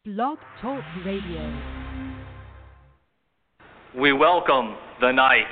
Blog Talk Radio. We welcome the night.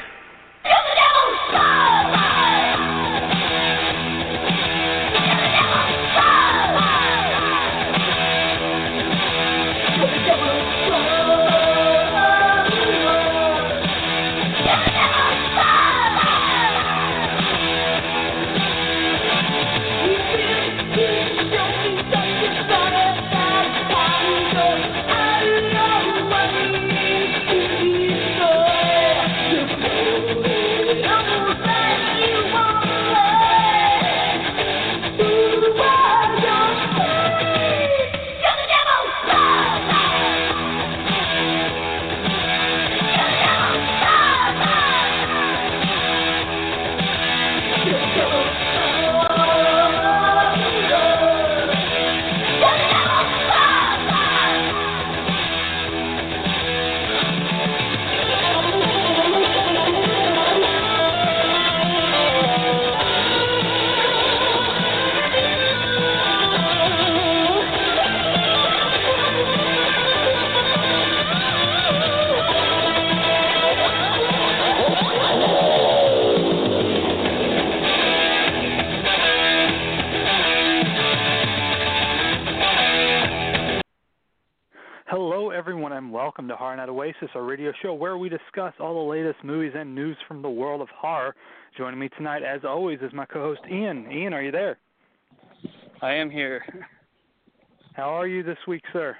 Welcome to Horror Night Oasis, our radio show where we discuss all the latest movies and news from the world of horror. Joining me tonight, as always, is my co-host Ian. Ian, are you there? I am here. How are you this week, sir?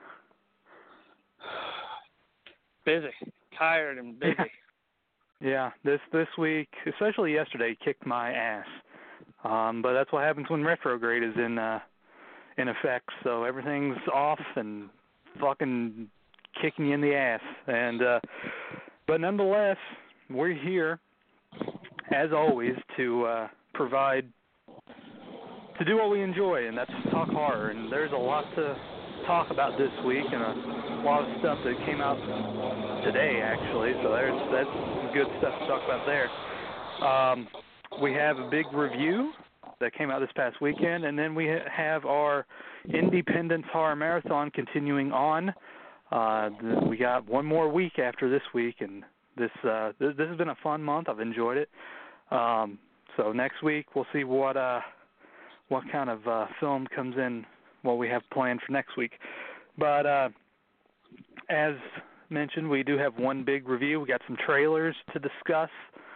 Busy. Tired and busy. Yeah, this week, especially yesterday, kicked my ass. But that's what happens when retrograde is in effect, so everything's off and fucking kicking you in the ass, and but nonetheless, we're here as always to provide, to do what we enjoy, and that's talk horror. And there's a lot to talk about this week, and a lot of stuff that came out today, actually. So that's some good stuff to talk about there. We have a big review that came out this past weekend, and then we have our Independence Horror Marathon continuing on. We got one more week after this week, and this has been a fun month. I've enjoyed it. So next week we'll see what kind of film comes in, what we have planned for next week. But as mentioned, we do have one big review. We got some trailers to discuss,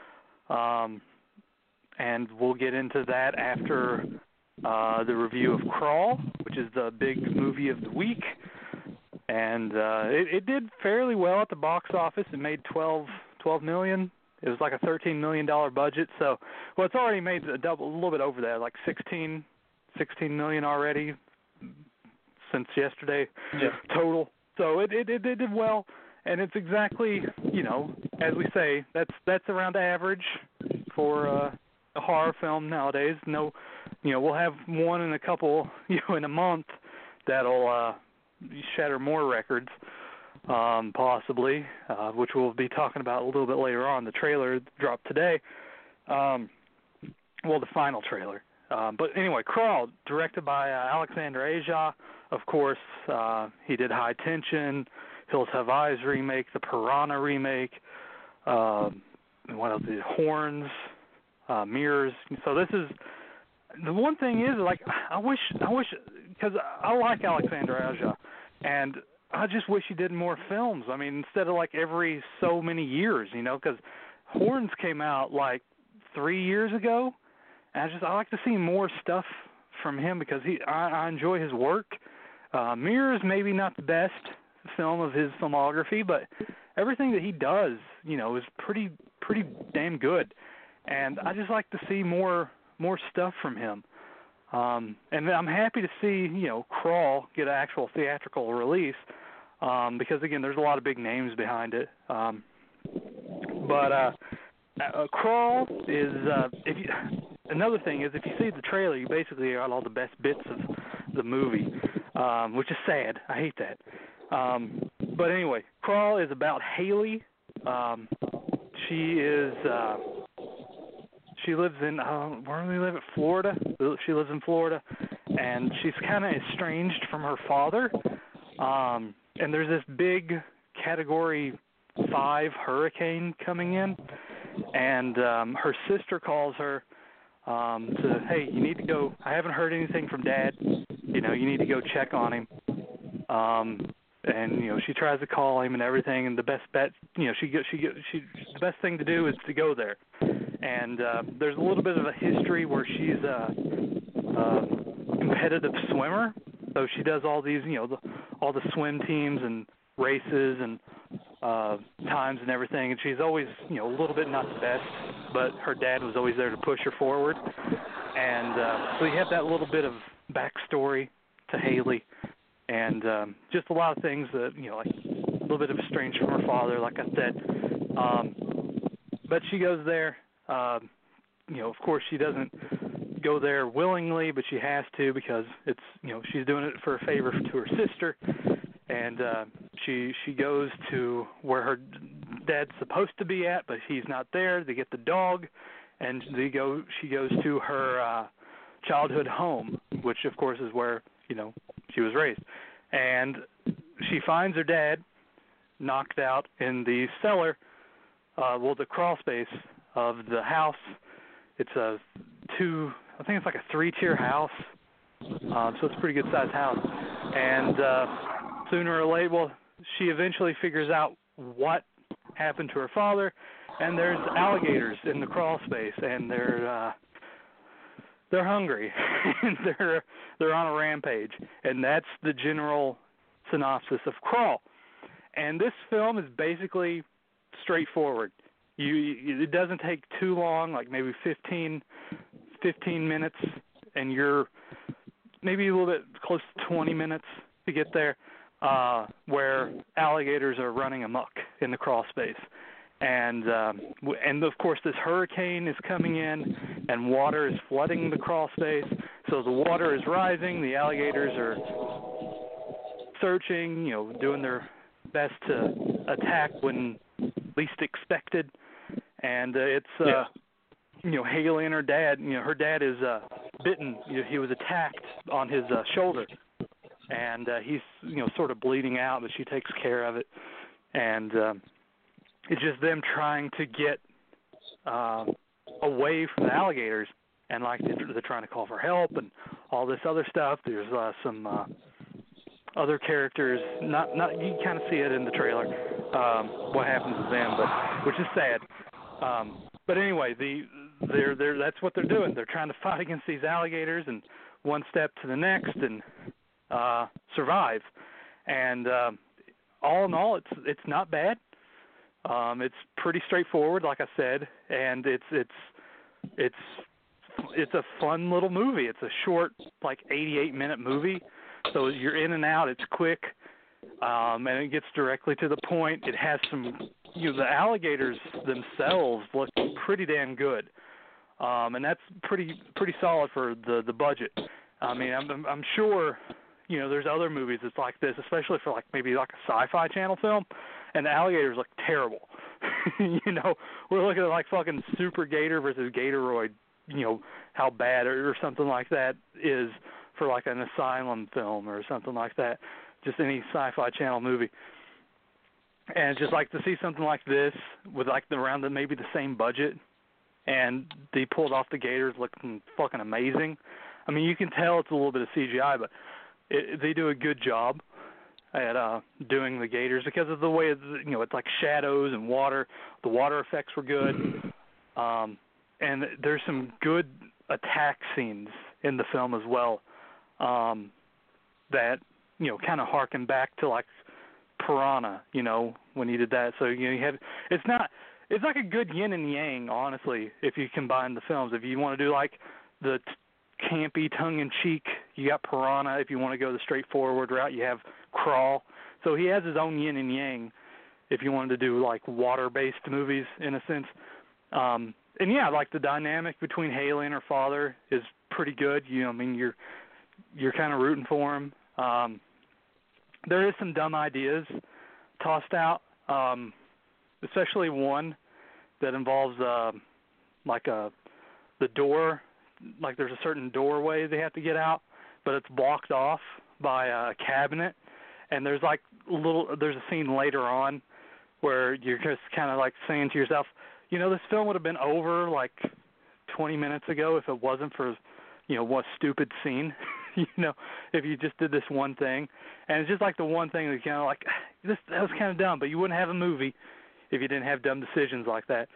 and we'll get into that after the review of Crawl, which is the big movie of the week. And it did fairly well at the box office. It made $12 million. It was like a $13 million budget. So, well, it's already made a little bit over that, like $16 million already since yesterday total. So it did well, and it's exactly, as we say, that's around average for a horror film nowadays. No, we'll have one in a couple, in a month that'll shatter more records, possibly, which we'll be talking about a little bit later on. The trailer dropped today. The final trailer. But anyway, Crawl, directed by Alexander Aja. Of course, he did High Tension, Hills Have Eyes remake, the Piranha remake, what else? The Horns, Mirrors. So this is, the one thing is, like, I wish, because I like Alexander Aja, and I just wish he did more films. I mean, instead of like every so many years, because Horns came out like 3 years ago, and I like to see more stuff from him because I enjoy his work. Mirrors maybe not the best film of his filmography, but everything that he does, is pretty damn good, and I just like to see more stuff from him. And I'm happy to see, Crawl get an actual theatrical release, because, again, there's a lot of big names behind it. But Crawl is, another thing is, if you see the trailer, you basically got all the best bits of the movie, which is sad. I hate that. But anyway, Crawl is about Haley. She lives in, where do we live? Florida. She lives in Florida, and she's kind of estranged from her father. And there's this big Category 5 hurricane coming in, and her sister calls her to, hey, you need to go. I haven't heard anything from Dad. You need to go check on him. And she tries to call him and everything. And the best bet, the best thing to do is to go there. And there's a little bit of a history where she's a competitive swimmer. So she does all these, all the swim teams and races and times and everything. And she's always, a little bit not the best, but her dad was always there to push her forward. And so you have that little bit of backstory to Haley. And just a lot of things that, like a little bit of estranged from her father, like I said. But she goes there. Of course, she doesn't go there willingly, but she has to because it's, she's doing it for a favor to her sister. And she goes to where her dad's supposed to be at, but he's not there. They get the dog, and she goes to her childhood home, which, of course, is where, she was raised. And she finds her dad knocked out in the cellar, the crawl space of the house. It's I think it's like a 3-tier house, so it's a pretty good-sized house. And sooner or later, she eventually figures out what happened to her father, and there's alligators in the crawl space, and they're hungry, and they're on a rampage, and that's the general synopsis of Crawl. And this film is basically straightforward. It doesn't take too long, like maybe 15 minutes, and you're maybe a little bit close to 20 minutes to get there, where alligators are running amok in the crawl space. And of course this hurricane is coming in, and water is flooding the crawl space. So the water is rising. The alligators are searching, doing their best to attack when least expected. And it's Haley and her dad. Her dad is bitten. He was attacked on his shoulder, and he's sort of bleeding out, but she takes care of it. And it's just them trying to get away from the alligators, and like they're trying to call for help and all this other stuff. There's some other characters. Not you kind of see it in the trailer. What happens to them, but which is sad. But anyway, that's what they're doing. They're trying to fight against these alligators, and one step to the next, and survive. And all in all, it's not bad. It's pretty straightforward, like I said, and it's a fun little movie. It's a short, like 88-minute movie, so you're in and out. It's quick, and it gets directly to the point. It has some, the alligators themselves look pretty damn good, and that's pretty solid for the budget. I mean, I'm sure, there's other movies that's like this, especially for maybe a Sci-Fi Channel film. And the alligators look terrible. We're looking at fucking Super Gator versus Gatoroid, how bad or something like that is for an Asylum film or something like that. Just any Sci-Fi Channel movie. And just to see something like this with around maybe the same budget, and they pulled off the gators looking fucking amazing. I mean, you can tell it's a little bit of CGI, but they do a good job at doing the gators because of the way it's like shadows and water. The water effects were good, and there's some good attack scenes in the film as well that kind of harken back to Piranha, when he did that. So you have it's like a good yin and yang, honestly, if you combine the films. If you want to do the campy, tongue-in-cheek, you got Piranha. If you want to go the straightforward route, you have Crawl. So he has his own yin and yang if you wanted to do water-based movies in a sense. And yeah, the dynamic between Haley and her father is pretty good. You're kind of rooting for him. There is some dumb ideas tossed out, especially one that involves the door. There's a certain doorway they have to get out, but it's blocked off by a cabinet, And there's a scene later on where you're just kind of like saying to yourself, this film would have been over like 20 minutes ago if it wasn't for, one stupid scene, if you just did this one thing. And it's just like the one thing that's kind of like, that was kind of dumb, but you wouldn't have a movie if you didn't have dumb decisions like that.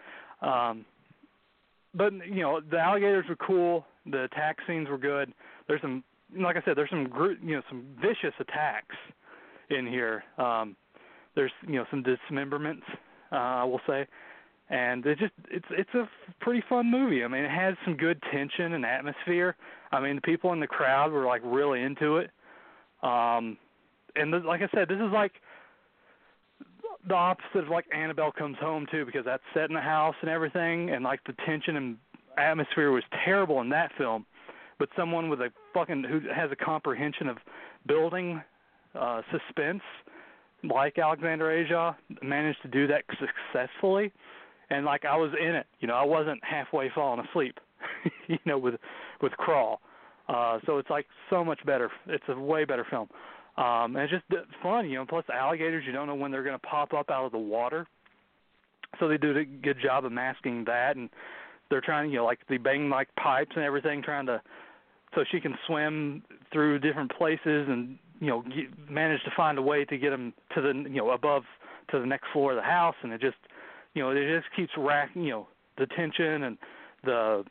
But, the alligators were cool. The attack scenes were good. There's some, like I said, there's some, some vicious attacks in here. There's, some dismemberments, I will say. And it's a pretty fun movie. I mean, it has some good tension and atmosphere. I mean, the people in the crowd were like really into it. And like I said, this is like the opposite of like Annabelle Comes Home too, because that's set in a house and everything, and like the tension and atmosphere was terrible in that film. But someone with who has a comprehension of building suspense, like Alexander Aja, managed to do that successfully. And like I was in it, I wasn't halfway falling asleep, with Crawl. So it's like so much better. It's a way better film. And it's just fun, plus the alligators, you don't know when they're going to pop up out of the water. So they do a good job of masking that, and they're trying, they bang like pipes and everything, so she can swim through different places and, manage to find a way to get them to the, above to the next floor of the house. And it just keeps racking, the tension and the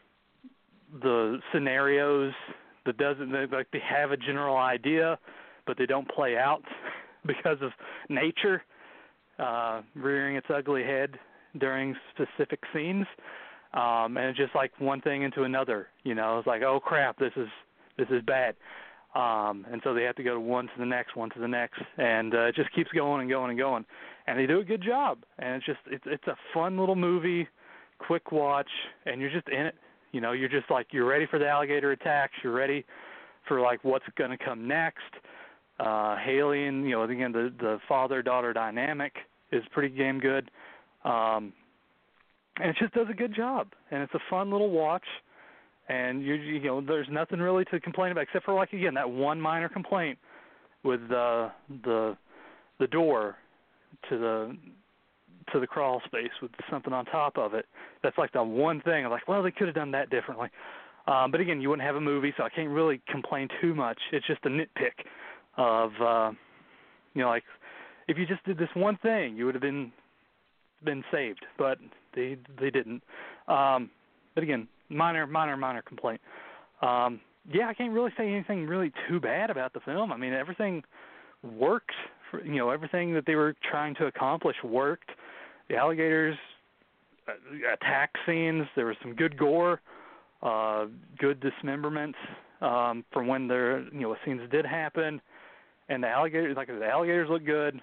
scenarios that they have a general idea, but they don't play out because of nature rearing its ugly head during specific scenes. And it's just like one thing into another, it's like, oh crap, this is bad. And so they have to go one to the next, and it just keeps going and going and going. And they do a good job. And it's a fun little movie, quick watch, and you're just in it. You're just like, you're ready for the alligator attacks. You're ready for like what's going to come next. Haley and, again, the father-daughter dynamic is pretty damn good. And it just does a good job. And it's a fun little watch. And there's nothing really to complain about except for, like, again, that one minor complaint with the door to the crawl space with something on top of it. That's like the one thing. I'm like, well, they could have done that differently. But again, you wouldn't have a movie, so I can't really complain too much. It's just a nitpick of, like, if you just did this one thing, you would have been saved. But they didn't. But again, minor complaint. Yeah, I can't really say anything really too bad about the film. I mean, everything worked. Everything that they were trying to accomplish worked. The alligators, attack scenes, there was some good gore, good dismemberments from when there, scenes did happen, and the alligators look good,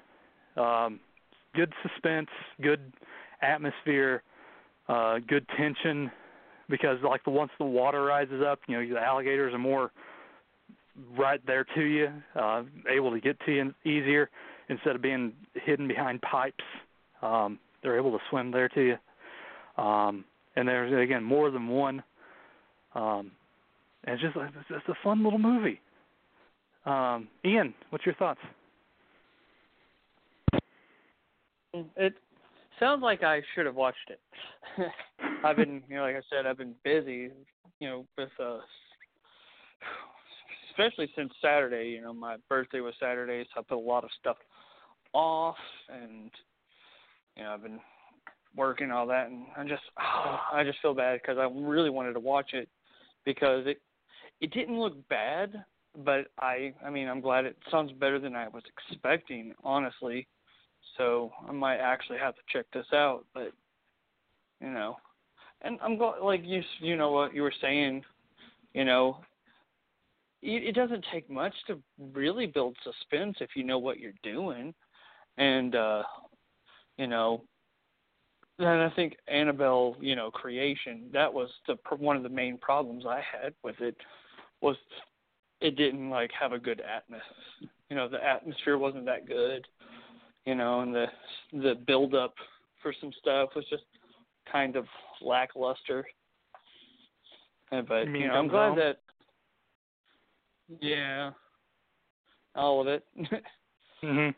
good suspense, good atmosphere, good tension, because like once the water rises up, the alligators are more right there to you, able to get to you easier instead of being hidden behind pipes. They're able to swim there to you. And there's, again, more than one. And it's just a fun little movie. Ian, what's your thoughts? It sounds like I should have watched it. I've been, like I said, I've been busy, with especially since Saturday. My birthday was Saturday, so I put a lot of stuff off, and I've been working all that, and I just feel bad because I really wanted to watch it because it didn't look bad, but I'm glad it sounds better than I was expecting, honestly. So I might actually have to check this out, but and I'm glad, like you know what you were saying, it doesn't take much to really build suspense if you know what you're doing, and and I think Annabelle, creation, that was one of the main problems I had with it, was it didn't have a good atmosphere. The atmosphere wasn't that good, and the build up for some stuff was just kind of lackluster. But I'm glad that, yeah, all of it. Mhm.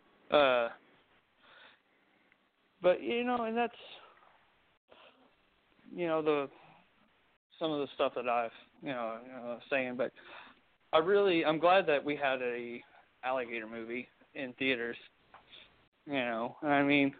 But and that's some of the stuff that I've saying. But I'm glad that we had a alligator movie in theaters. I mean,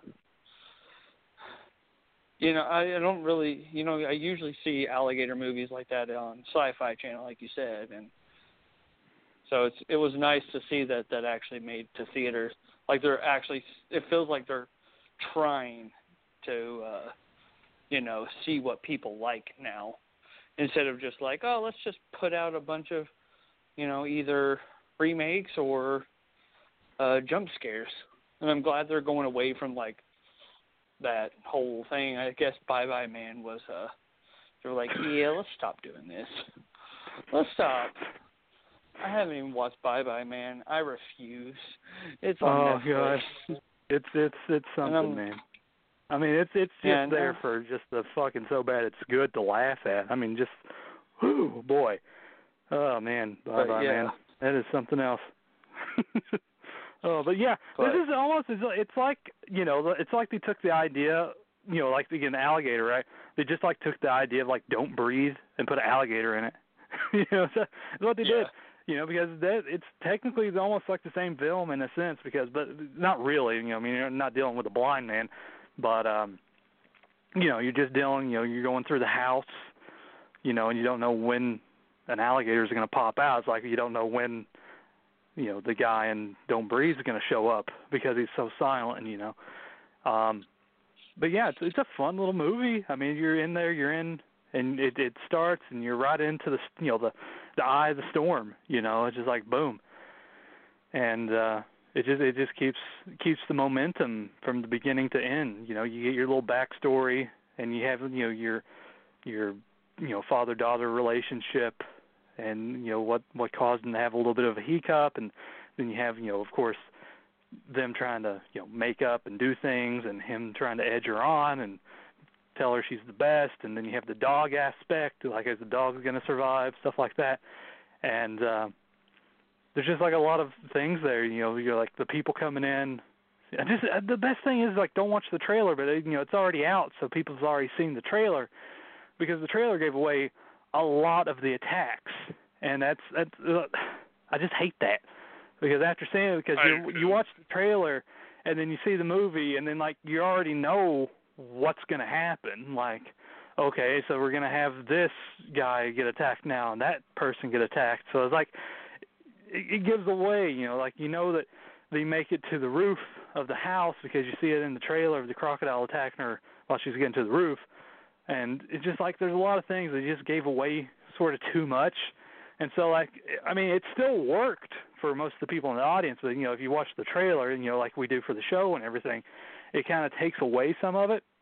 I don't really, I usually see alligator movies like that on Sci-Fi Channel, like you said, and so it was nice to see that actually made to theaters. Like it feels like they're trying to, see what people like now, instead of just like, oh, let's just put out a bunch of, either remakes or jump scares. And I'm glad they're going away from like that whole thing. I guess Bye Bye Man was they're like, yeah, let's stop doing this. Let's stop. I haven't even watched Bye Bye Man. I refuse. It's on Netflix. Gosh. It's something, man. I mean, it's just there for just the fucking so bad it's good to laugh at. I mean, just, whoo, boy. Oh, man. Bye Bye Man. That is something else. But yeah, this is almost, it's like, it's like they took the idea, like, again, the alligator, right? They just, like, took the idea of, like, don't breathe and put an alligator in it. That's what they did. Because it's technically almost like the same film in a sense, but not really. I mean, you're not dealing with a blind man, but you're just dealing. You're going through the house, and you don't know when an alligator is going to pop out. It's like you don't know when, the guy in Don't Breathe is going to show up because he's so silent. But yeah, it's a fun little movie. I mean, you're in there, and it starts, and you're right into the eye of the storm. It's just like boom, and it just keeps the momentum from the beginning to end. You get your little backstory, and you have your father-daughter relationship, and what caused them to have a little bit of a hiccup, and then you have of course them trying to make up and do things, and him trying to edge her on and tell her she's the best, and then you have the dog aspect, like is the dog going to survive, stuff like that, and there's just like a lot of things there. You're like the people coming in. The best thing is like don't watch the trailer, but it's already out, so people's already seen the trailer, because the trailer gave away a lot of the attacks, and that's I just hate that, because after seeing it, because you watch the trailer and then you see the movie, and then like you already know what's going to happen. Like, okay, so we're going to have this guy get attacked now and that person get attacked. So it's like it gives away, like that they make it to the roof of the house because you see it in the trailer of the crocodile attacking her while she's getting to the roof. And it's just like there's a lot of things that just gave away sort of too much. And so, like, I mean, it still worked for most of the people in the audience. But, if you watch the trailer, and, like we do for the show and everything, it kind of takes away some of it.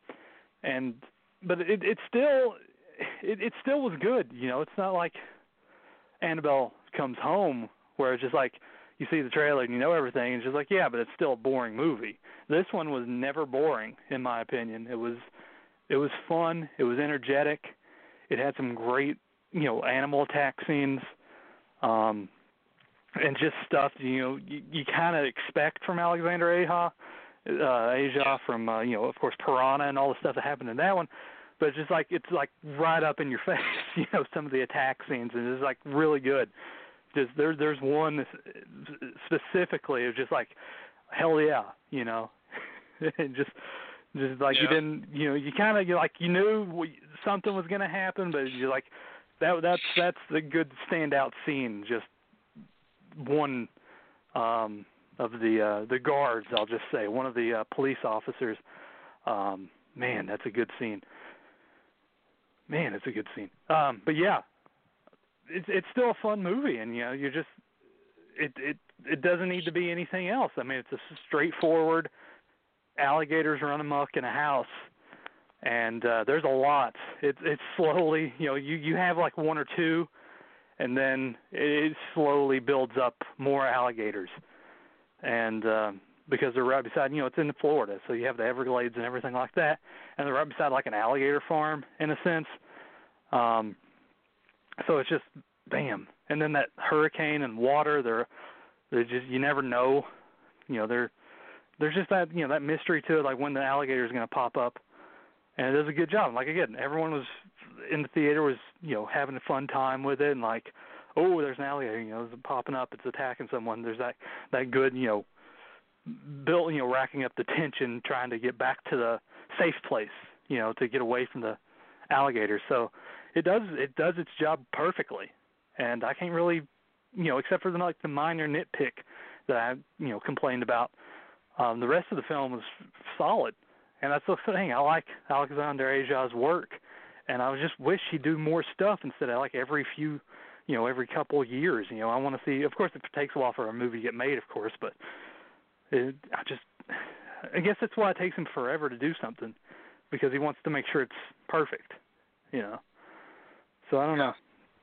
But it still was good. It's not like Annabelle Comes Home, where it's just like you see the trailer and you know everything, and it's just like, yeah, but it's still a boring movie. This one was never boring, in my opinion. It was fun. It was energetic. It had some great, animal attack scenes, and just stuff you kind of expect from Alexander Aja from of course Piranha and all the stuff that happened in that one. But it's like right up in your face, some of the attack scenes, and it's like really good. Just there's one specifically, it's just like hell yeah, and just like you didn't, you kind of like you knew something was going to happen, but you're like that's the good standout scene. Just one of the guards, I'll just say, one of the police officers. Man, that's a good scene. But yeah, it's still a fun movie, and you're just it doesn't need to be anything else. I mean, it's a straightforward alligators run amok in a house, and there's a lot. It's slowly, you have like one or two, and then it slowly builds up more alligators, and because they're right beside, it's in Florida, so you have the Everglades and everything like that, and they're right beside like an alligator farm in a sense. So it's just bam, and then that hurricane and water, they're just, you never know, There's just that that mystery to it, like when the alligator is going to pop up, and it does a good job. Like again, everyone was in the theater was having a fun time with it, and like, oh, there's an alligator, it's popping up, it's attacking someone. There's that good built racking up the tension, trying to get back to the safe place, to get away from the alligator. So it does its job perfectly, and I can't really except for the minor nitpick that I complained about. The rest of the film was solid, and that's the thing. I like Alexander Aja's work, and I just wish he'd do more stuff instead of like every couple of years. I want to see. Of course, it takes a while for a movie to get made, of course, but I guess that's why it takes him forever to do something, because he wants to make sure it's perfect. So I don't know.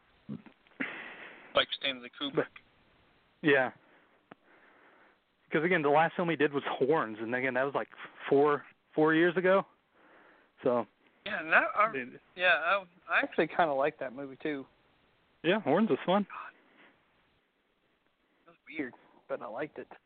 Like Stanley Kubrick. But, yeah. Because again, the last film he did was Horns, and again that was like four years ago. So. Yeah, I actually kind of like that movie too. Yeah, Horns was fun. God. It was weird, but I liked it.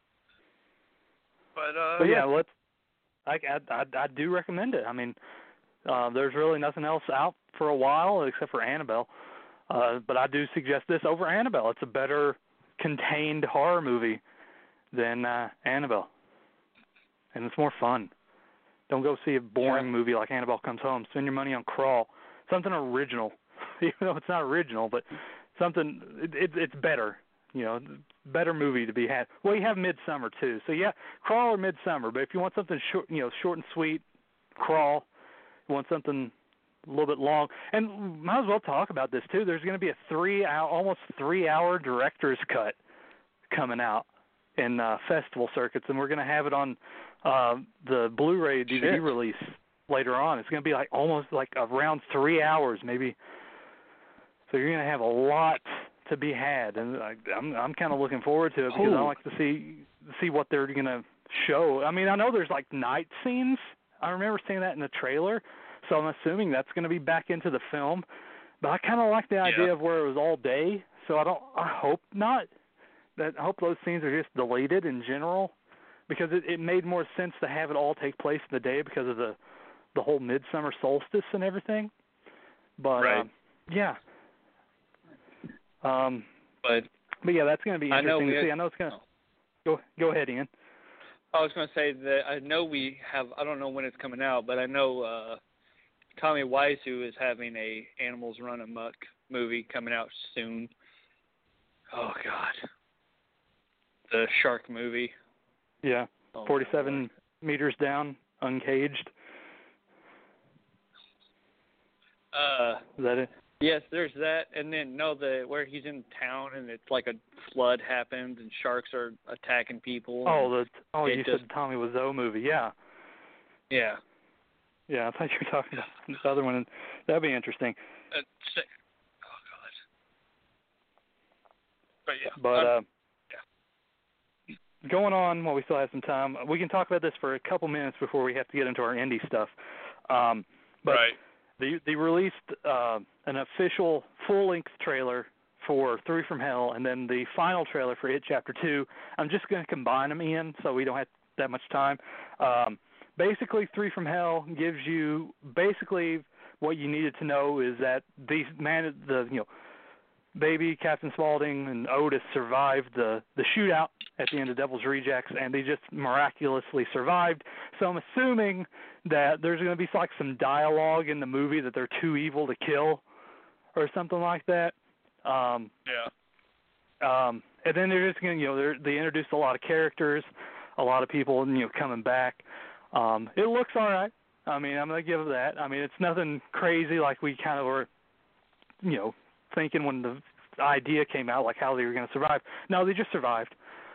But yeah, I do recommend it. I mean, there's really nothing else out for a while except for Annabelle. But I do suggest this over Annabelle. It's a better contained horror movie than Annabelle, and it's more fun. Don't go see a boring movie like Annabelle Comes Home. Spend your money on Crawl, something original, even though it's not original, but something it's better. Better movie to be had. Well, you have Midsummer too, so yeah, Crawl or Midsummer. But if you want something short, short and sweet, Crawl. You want something a little bit long, and might as well talk about this too. There's going to be a almost 3-hour director's cut coming out in festival circuits, and we're going to have it on the Blu-ray DVD release later on. It's going to be like almost like around 3 hours, maybe. So you're going to have a lot to be had, and I'm kind of looking forward to it because I like to see what they're going to show. I mean, I know there's like night scenes. I remember seeing that in the trailer, so I'm assuming that's going to be back into the film. But I kind of like the idea of where it was all day, so I hope not. I hope those scenes are just deleted in general, because it made more sense to have it all take place in the day because of the whole midsummer solstice and everything. But yeah. But yeah, that's going to be interesting to see. I know it's going to go ahead, Ian. I was going to say that I know we have. I don't know when it's coming out, but I know Tommy Wiseau is having a Animals Run Amok movie coming out soon. Oh God. The shark movie. Yeah, 47 meters down, uncaged. Is that it? Yes, there's that, and then where he's in town and it's like a flood happens and sharks are attacking people. You said the Tommy Wiseau movie, yeah. Yeah. Yeah, I thought you were talking about this other one, and that'd be interesting. Oh God. But yeah. But going on while we still have some time, we can talk about this for a couple minutes before we have to get into our indie stuff. But they released an official full-length trailer for Three from Hell, and then the final trailer for It Chapter 2. I'm just going to combine them, Ian, so we don't have that much time. Basically, Three from Hell gives you basically what you needed to know is that Baby, Captain Spaulding, and Otis survived the shootout at the end of Devil's Rejects, and they just miraculously survived. So I'm assuming that there's going to be like some dialogue in the movie that they're too evil to kill or something like that. And then they're just going to, they introduced a lot of characters, a lot of people, coming back. It looks all right. I mean, I'm going to give it that. I mean, it's nothing crazy like we kind of were, thinking when the idea came out, like how they were going to survive. No, they just survived.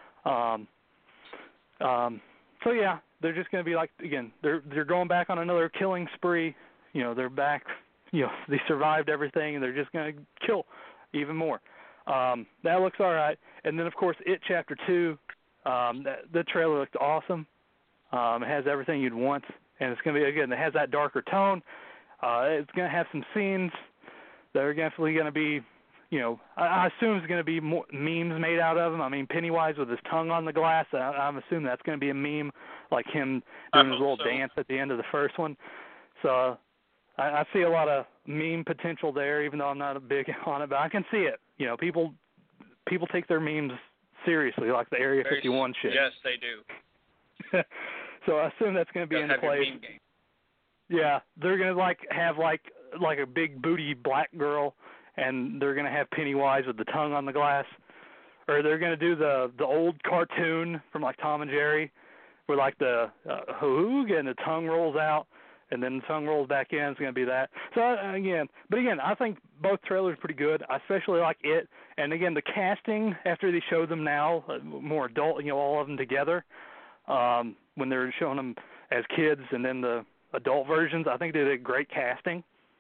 So yeah, they're just going to be like, again, they're going back on another killing spree. They're back. They survived everything, and they're just going to kill even more. That looks all right. And then of course, It Chapter 2. The trailer looked awesome. It has everything you'd want, and it's going to be, again, it has that darker tone. It's going to have some scenes that are definitely going to be, I assume there's going to be more memes made out of him. I mean, Pennywise with his tongue on the glass, I'm assuming that's going to be a meme, like him doing his little dance at the end of the first one. So I see a lot of meme potential there, even though I'm not a big on it, but I can see it. People take their memes seriously, like the Area 51 shit. Yes, they do. So I assume that's going to be in place. Yeah, they're going to have like a big booty black girl, and they're going to have Pennywise with the tongue on the glass, or they're going to do the old cartoon from like Tom and Jerry, where like the hoog and the tongue rolls out, and then the tongue rolls back in. It's going to be that. So again, I think both trailers are pretty good. I especially like it, and again the casting after they show them now more adult, all of them together. When they're showing them as kids and then the adult versions, I think they did great casting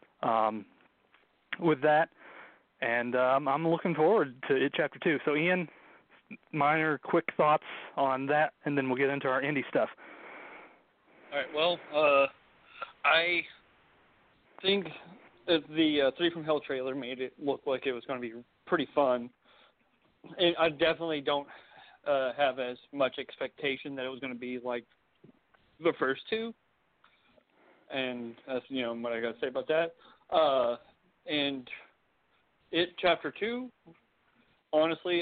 with that, and I'm looking forward to it Chapter 2. So Ian, minor quick thoughts on that, and then we'll get into our indie stuff. All right, well, I think that the Three from Hell trailer made it look like it was going to be pretty fun. I definitely don't have as much expectation that it was going to be like the first two, and that's what I got to say about that. And it Chapter 2, honestly,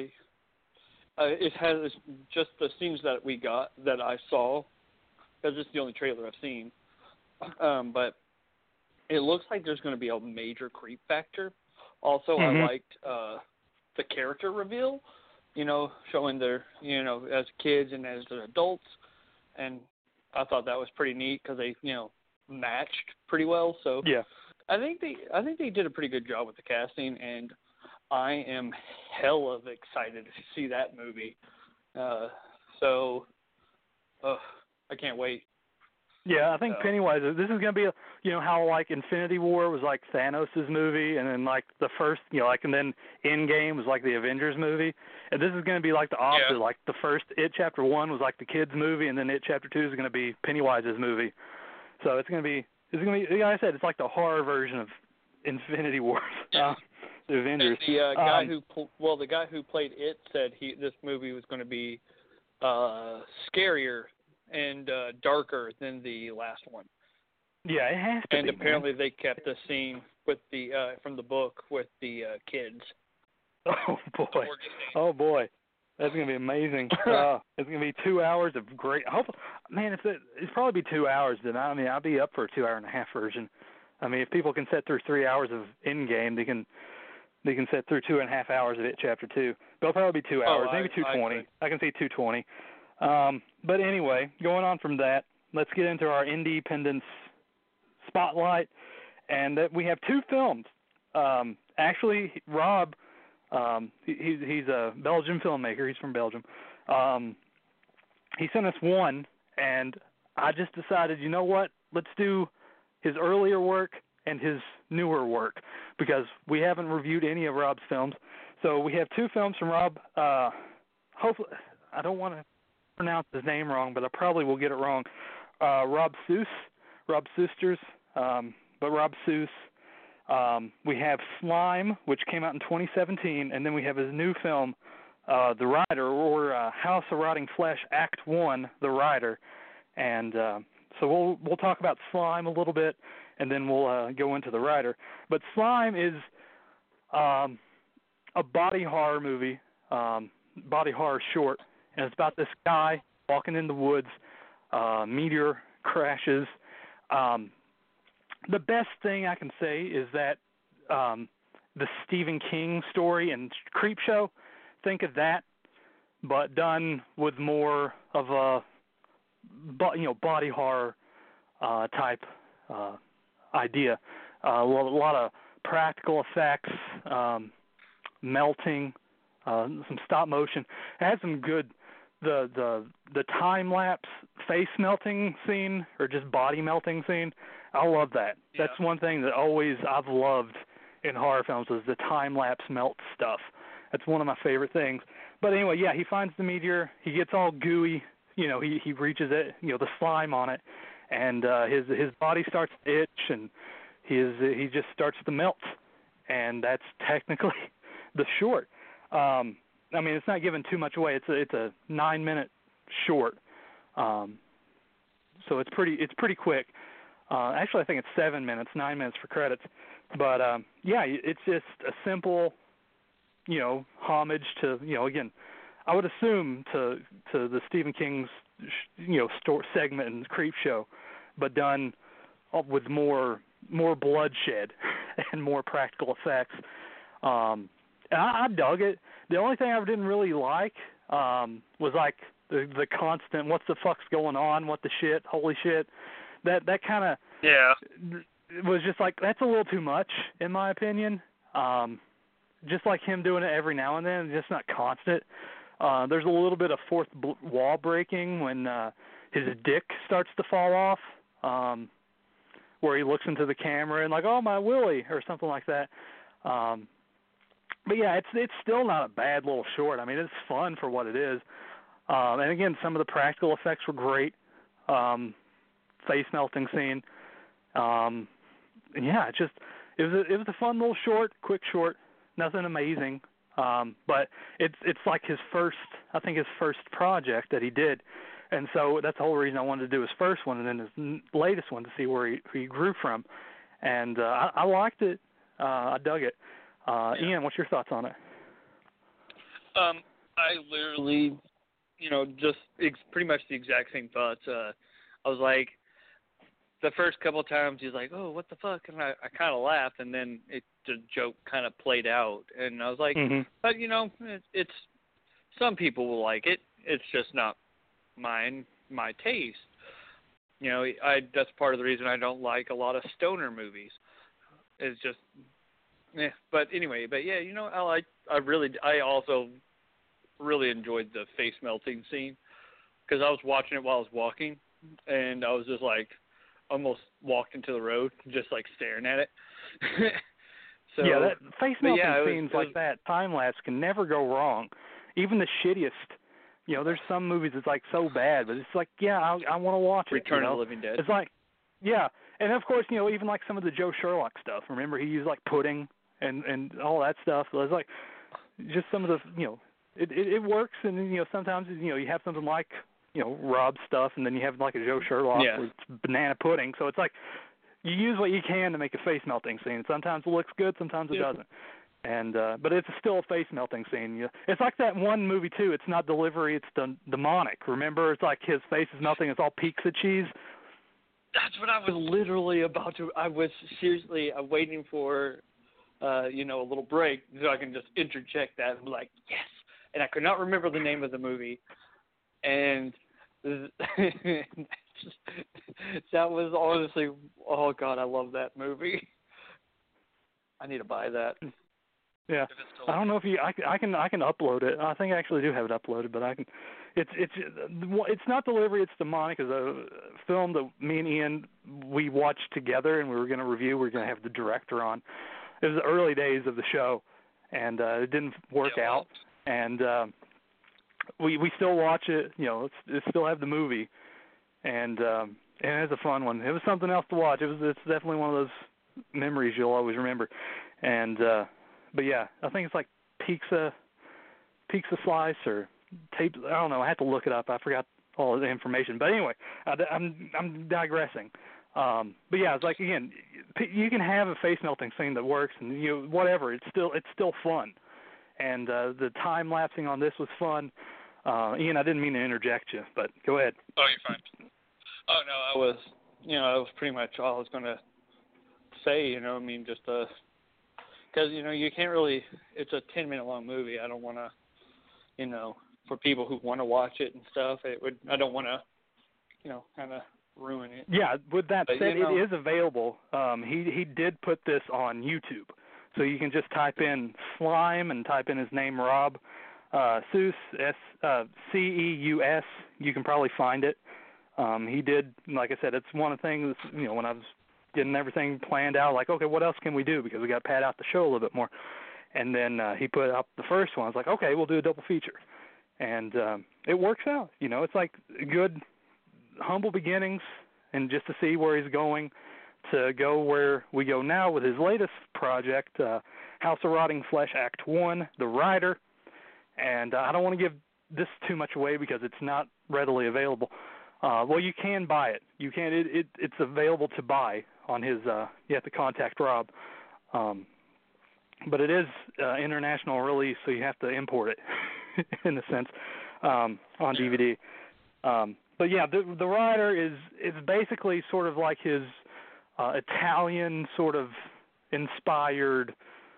it has just the scenes that I saw, because it's the only trailer I've seen. But it looks like there's going to be a major creep factor. Also, I liked the character reveal, showing their, as kids and as adults. And I thought that was pretty neat because they, matched pretty well. So yeah, I think they did a pretty good job with the casting, and I am hella excited to see that movie. So I can't wait. Yeah, I think Pennywise, this is going to be, how like Infinity War was like Thanos' movie, and then like the first, and then Endgame was like the Avengers movie. And this is going to be like the opposite. Yeah. Like the first It Chapter 1 was like the kids movie, and then It Chapter 2 is going to be Pennywise's movie. So it's going to be, like I said, it's like the horror version of Infinity War. The Avengers. The guy who played It said this movie was going to be scarier and darker than the last one. Yeah, it has to and be. And apparently they kept the scene with the from the book with the kids. Oh boy, that's gonna be amazing. It's gonna be 2 hours of great. It's probably be 2 hours. Then I'll be up for a 2 hour and a half version. I mean, if people can sit through 3 hours of Endgame, they can sit through 2.5 hours of It Chapter 2. But it'll probably be 2 hours, maybe 2:20. I can see 2:20. But anyway, going on from that, let's get into our Independence spotlight, and that we have two films. Actually, Rob, he's a Belgian filmmaker. He's from Belgium. He sent us one, and I just decided, you know what? Let's do his earlier work and his newer work, because we haven't reviewed any of Rob's films. So we have two films from Rob. Hopefully, I don't want to pronounce his name wrong, but I probably will get it wrong. Rob Susters, but Rob Seuss. We have Slime, which came out in 2017, and then we have his new film, The Rider, or House of Rotting Flesh, Act 1, The Rider. And so we'll talk about Slime a little bit, and then we'll go into The Rider. But Slime is a body horror movie, body horror short, and it's about this guy walking in the woods, meteor crashes. The best thing I can say is that the Stephen King story and Creepshow, think of that, but done with more of a body horror type idea. A lot of practical effects, melting, some stop motion. It had some good the time lapse face melting scene, or just body melting scene. I love that. Yeah. That's one thing that I've loved in horror films, is the time lapse melt stuff. That's one of my favorite things. But anyway, yeah, he finds the meteor. He gets all gooey. He reaches it. The slime on it, and his body starts to itch, and he just starts to melt. and that's technically the short. I mean, it's not giving too much away. It's a 9-minute short, so it's pretty quick. Actually, I think it's 7 minutes, 9 minutes for credits. But yeah, it's just a simple, homage to, again, I would assume to the Stephen King's, segment in Creepshow, but done with more bloodshed and more practical effects. I dug it. The only thing I didn't really like was like the constant "what the fuck's going on? What the shit? Holy shit!" That kind of was just like, that's a little too much in my opinion. Just like him doing it every now and then, just not constant. There's a little bit of fourth wall breaking when his dick starts to fall off, where he looks into the camera and like, "Oh, my willy," or something like that. But yeah, it's still not a bad little short. I mean, it's fun for what it is. And again, some of the practical effects were great. Face melting scene. Yeah, it was a fun little short, quick short. Nothing amazing. But it's like his first project that he did. And so that's the whole reason I wanted to do his first one and then his latest one to see where he grew from. And I liked it. I dug it. Ian, what's your thoughts on it? I literally, just pretty much the exact same thoughts. I was like, the first couple of times he's like, "Oh, what the fuck?" And I kind of laughed, and then the joke kind of played out. And I was like, but, it's some people will like it. It's just not my taste. That's part of the reason I don't like a lot of stoner movies. It's just, But anyway, I also really enjoyed the face melting scene because I was watching it while I was walking, and I was just like, almost walked into the road, just like staring at it. So yeah, that face melting scenes like that, time lapse can never go wrong. Even the shittiest. There's some movies that's like so bad, but it's like, yeah, I want to watch it. Return of the Living Dead. It's like, yeah, and of course, even like some of the Joe Sherlock stuff. Remember, he used like pudding and all that stuff. So it's like just some of the, it works, and sometimes you have something like Rob stuff, and then you have like a Joe Sherlock where it's banana pudding. So it's like you use what you can to make a face melting scene. Sometimes it looks good, sometimes it doesn't. And but it's still a face melting scene. It's like that one movie too. It's not Delivery, it's Demonic. Remember, it's like his face is melting. It's all pizza cheese. That's what I was literally about to. I was seriously waiting for, a little break so I can just interject that and be like, yes. And I could not remember the name of the movie, and that was honestly, oh God, I love that movie. I need to buy that. Yeah, I don't know if I can upload it. I think I actually do have it uploaded, but I can. It's not Delivery. It's Demonic. Is a film that me and Ian we watched together, and we were going to review. We were going to have the director on. It was the early days of the show, and it didn't work out. And we still watch it. It still have the movie, and it's a fun one. It was something else to watch. It's definitely one of those memories you'll always remember. And but yeah, I think it's like pizza slice or tape. I don't know. I have to look it up. I forgot all the information. But anyway, I'm digressing. But yeah, it's like, again, you can have a face melting scene that works, and whatever. It's still fun. And the time lapsing on this was fun. Ian, I didn't mean to interject you, but go ahead. Oh, you're fine. Oh no, that was pretty much all I was going to say. Just because you can't really. It's a 10-minute long movie. I don't want to, for people who want to watch it and stuff. I don't want to, kind of ruin it. Yeah. With that said, it is available. He did put this on YouTube, so you can just type in Slime and type in his name, Rob Ceus, Ceus. You can probably find it. He did, like I said, it's one of the things. When I was getting everything planned out, like, okay, what else can we do? Because we got to pad out the show a little bit more. And then he put up the first one. I was like, okay, we'll do a double feature. And it works out. It's like good, humble beginnings, and just to see where he's going, to go where we go now with his latest project. House of Rotting Flesh Act 1, The Rider. And I don't want to give this too much away because it's not readily available. Well, you can buy it. You can. It's available to buy on his. You have to contact Rob. But it is international release, so you have to import it in a sense on DVD. But yeah, the Rider is basically sort of like his Italian sort of inspired,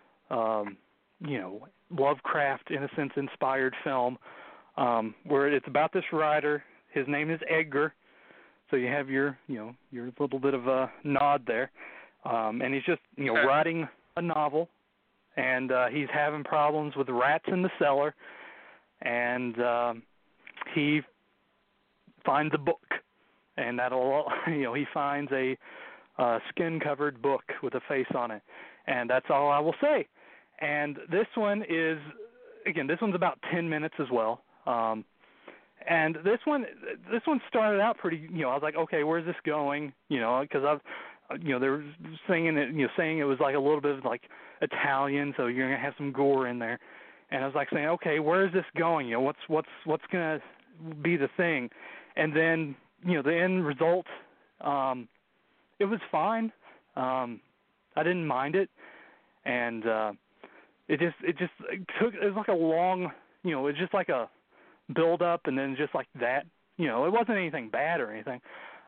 Lovecraft in a sense inspired film, where it's about this writer. His name is Edgar, so you have your little bit of a nod there, and he's just writing a novel, and he's having problems with rats in the cellar, and he finds a book, and he finds a skin-covered book with a face on it, and that's all I will say. And this one is, again, this one's about 10 minutes as well. And this one started out pretty, I was like, okay, where's this going? Because they were saying it was like a little bit of like Italian, so you're gonna have some gore in there. And I was like saying, okay, where is this going? What's gonna be the thing? And then, the end result, it was fine. I didn't mind it, and it was like a long, it's just like a build up, and then just like that, it wasn't anything bad or anything.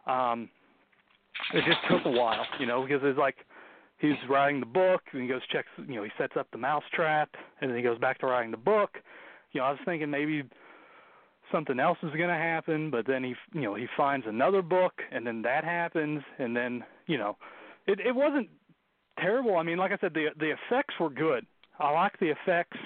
It just took a while, because it's like he's writing the book, and he goes checks, he sets up the mousetrap, and then he goes back to writing the book. I was thinking maybe something else is going to happen, but then he finds another book, and then that happens, and then it wasn't terrible. I mean, like I said, the effects were good. I like the effects.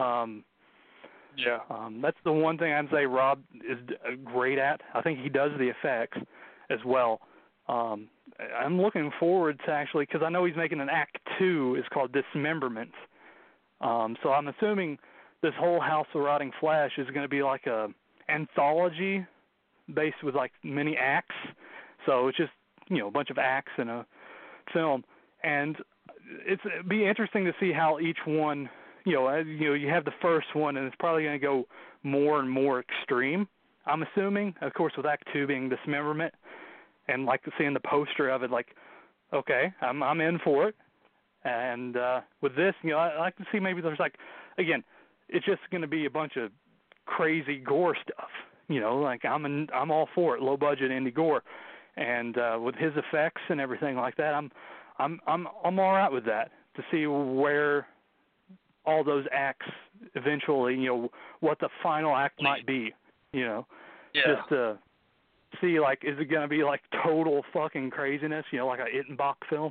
That's the one thing I'd say Rob is great at. I think he does the effects as well. I'm looking forward to actually, because I know he's making an Act 2. It's called Dismemberment. So I'm assuming this whole House of Rotting Flesh is going to be like a anthology based with like many acts. So it's just, a bunch of acts in a film. And it'd be interesting to see how each one, you have the first one, and it's probably going to go more and more extreme, I'm assuming, of course, with Act 2 being Dismemberment, and like seeing the poster of it, like, okay, I'm in for it. And with this, I like to see maybe there's like, again, it's just going to be a bunch of crazy gore stuff, like I'm all for it, low budget indie gore, and with his effects and everything like that, I'm all right with that, to see where all those acts eventually, what the final act might be, just to see, like, is it going to be like total fucking craziness, like a Ittenbach film,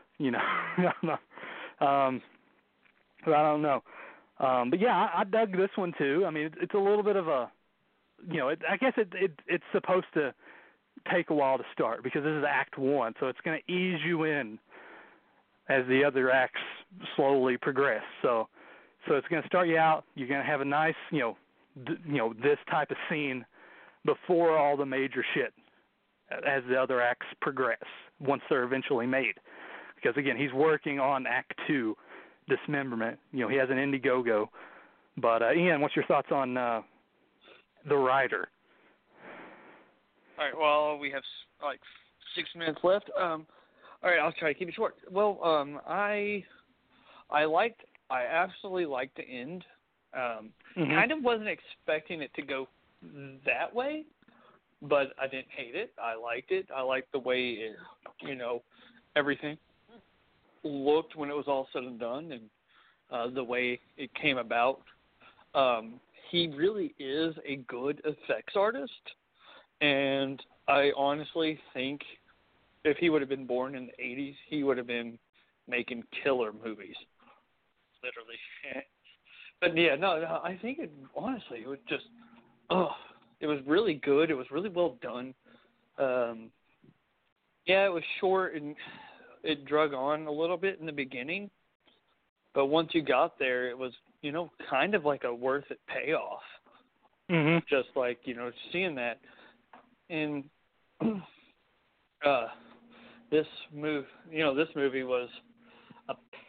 but I don't know. But yeah, I dug this one too. I mean, it's a little bit of a, I guess it's supposed to take a while to start because this is Act 1, so it's going to ease you in as the other acts slowly progress. So it's going to start you out. You're going to have a nice, this type of scene before all the major shit as the other acts progress once they're eventually made. Because again, he's working on Act 2, Dismemberment. He has an Indiegogo. But Ian, what's your thoughts on The Rider? All right. Well, we have like 6 minutes left. All right, I'll try to keep it short. Well, I absolutely liked the end. Kind of wasn't expecting it to go that way, but I didn't hate it. I liked it. I liked the way it, everything looked when it was all said and done, and the way it came about. He really is a good effects artist, and I honestly think if he would have been born in the 80s, he would have been making killer movies, literally. But yeah, no, I think it was just, it was really good. It was really well done. Yeah, it was short and it drug on a little bit in the beginning, but once you got there, it was, kind of like a worth it payoff. Mm-hmm. Just like, seeing that. And this movie was a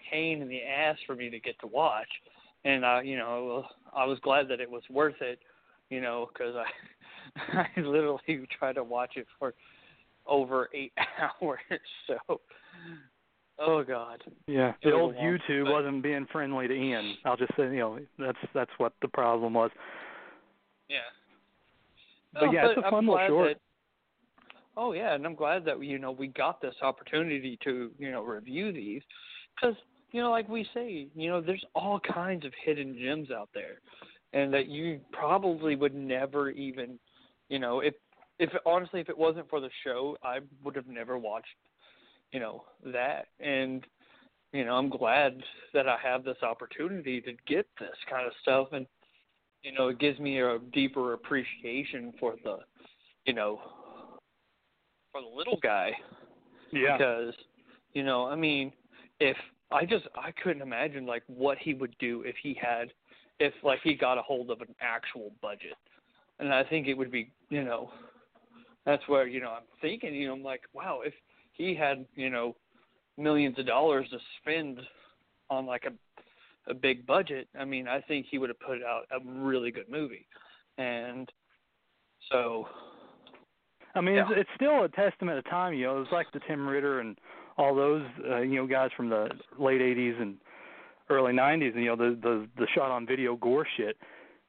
pain in the ass for me to get to watch. And I was glad that it was worth it, because I literally tried to watch it for over 8 hours. So, oh God. Yeah, the old YouTube wasn't being friendly to Ian. I'll just say, that's what the problem was. Yeah. But yeah, it's a fun little short. Oh yeah, and I'm glad that we got this opportunity to review these, because like we say, there's all kinds of hidden gems out there, and that you probably would never even, if it wasn't for the show, I would have never watched, that, and I'm glad that I have this opportunity to get this kind of stuff, and it gives me a deeper appreciation for the, for the little guy. Yeah. Because, I couldn't imagine like what he would do if he got a hold of an actual budget. And I think it would be, that's where, I'm thinking, I'm like, wow, if he had, millions of dollars to spend on like a big budget, I think he would have put out a really good movie. And so, yeah. It's still a testament of time, It was like the Tim Ritter and all those, guys from the late 80s and early 90s, and, the shot on video gore shit.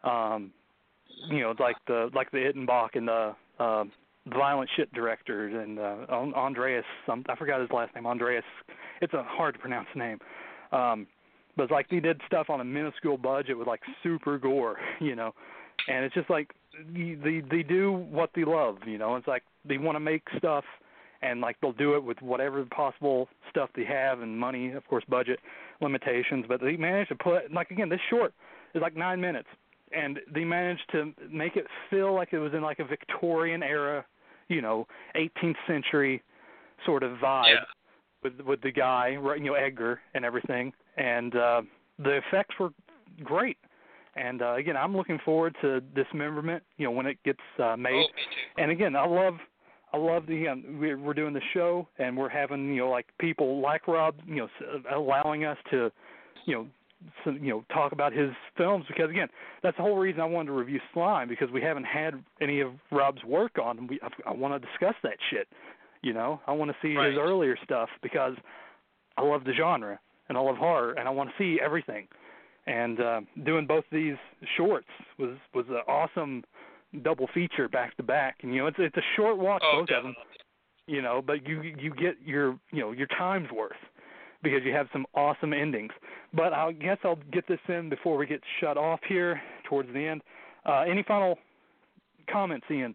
It's like the Ittenbach and the violent shit directors and Andreas, I forgot his last name, Andreas. It's a hard to pronounce name. But it's like he did stuff on a minuscule budget with like super gore, and it's just like they do what they love, It's like they want to make stuff, and like they'll do it with whatever possible stuff they have, and money, of course, budget limitations. But they managed to put, like, again, this short is like 9 minutes, and they managed to make it feel like it was in like a Victorian era, 18th century sort of vibe with the guy, Edgar and everything, and the effects were great. And again, I'm looking forward to Dismemberment, when it gets made. Oh, me too. And again, I love we're doing the show, and we're having like people like Rob, allowing us to, talk about his films, because again, that's the whole reason I wanted to review Slime, because we haven't had any of Rob's work on, and I want to discuss that shit. I want to see his earlier stuff, because I love the genre and I love horror, and I want to see everything. And doing both these shorts was an awesome double feature back to back. And it's a short watch, both of them. But you get your time's worth, because you have some awesome endings. But I guess I'll get this in before we get shut off here towards the end. Any final comments, Ian?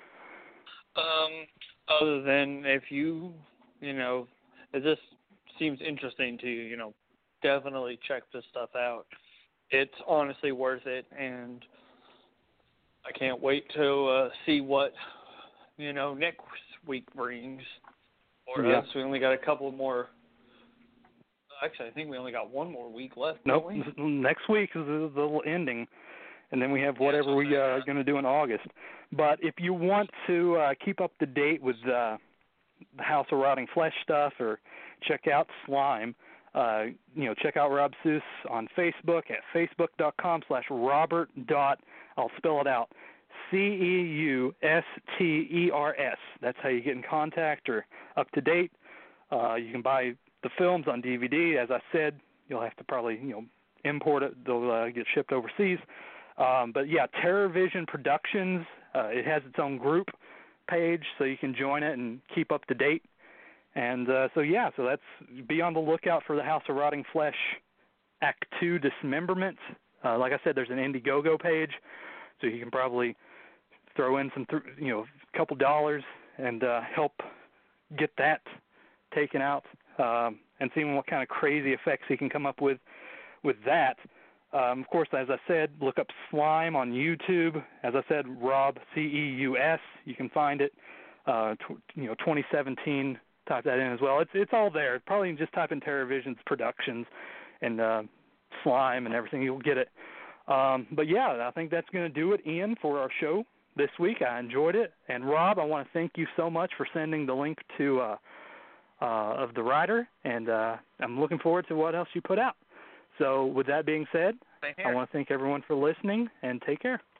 Other than if if this seems interesting to you, definitely check this stuff out. It's honestly worth it, and I can't wait to see what next week brings for us. We only got a couple more. Actually, I think we only got one more week left. Nope. Next week is the ending, and then we have whatever we are going to do in August. But if you want to keep up to date with the House of Rotting Flesh stuff, or check out Slime, check out Rob Seuss on Facebook at facebook.com/Robert. I'll spell it out, Ceusters. That's how you get in contact or up to date. You can buy the films on DVD. As I said, you'll have to probably import it. They'll get shipped overseas. But yeah, Terror Vision Productions. It has its own group page, so you can join it and keep up to date. And so that's, be on the lookout for the House of Rotting Flesh Act 2 Dismemberment. Like I said, there's an Indiegogo page, so you can probably throw in some, a couple dollars and help get that taken out, and seeing what kind of crazy effects he can come up with that. Of course, as I said, look up Slime on YouTube. As I said, Rob, Ceus. You can find it. 2017. Type that in as well. It's all there. Probably just type in TerrorVision's Productions and Slime and everything. You'll get it. But yeah, I think that's going to do it, Ian, for our show this week. I enjoyed it. And Rob, I want to thank you so much for sending the link to of the writer, and I'm looking forward to what else you put out. So with that being said, Same here. I want to thank everyone for listening, and take care.